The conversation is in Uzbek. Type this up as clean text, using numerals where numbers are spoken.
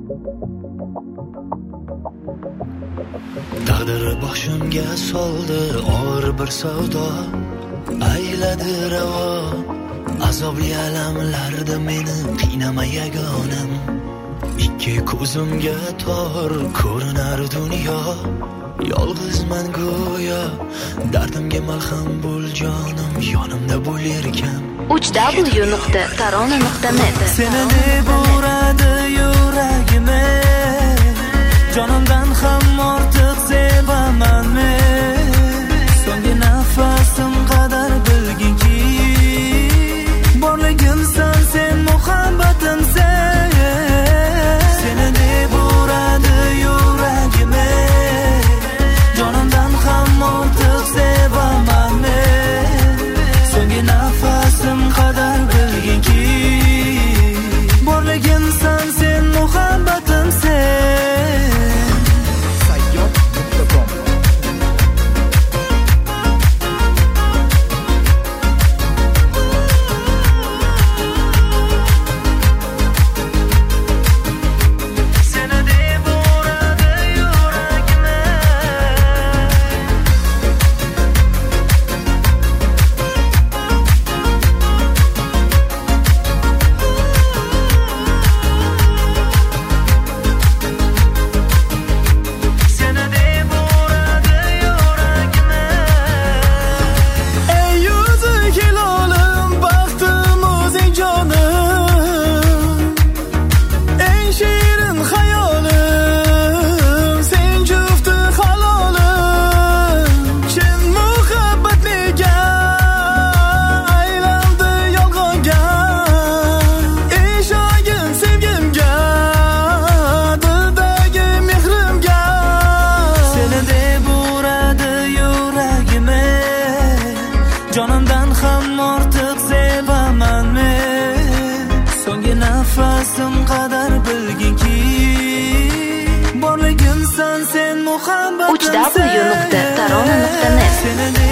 Taqdir boshimga soldi og'ir bir savdo, ayladi ravo azobli alamlarda meni qiynama yagonam. Ikki ko'zimga tor ko'rinar dunyo, yolg'izman go'yo, dardimga malham bo'l jonim, yonimda bo'larkan. www.tarona.net Seni deb uradi yuragimni, jonimdan ham ortiq sevaman men. So'nggi nafasim qadar bilginki, borligimsan sen, muhabbatim sen. Seni deb uradi yuragimni, jonimdan ham ortiq sevaman men. So'nggi nafasim qadar bilginki, borligimsan sen, muhabbatim sen. Jonimdan ham ortiq sevaman men. So'nggi nafasim qadar bilginki, borligimsan sen, muhabbatim sen. www.tarona.net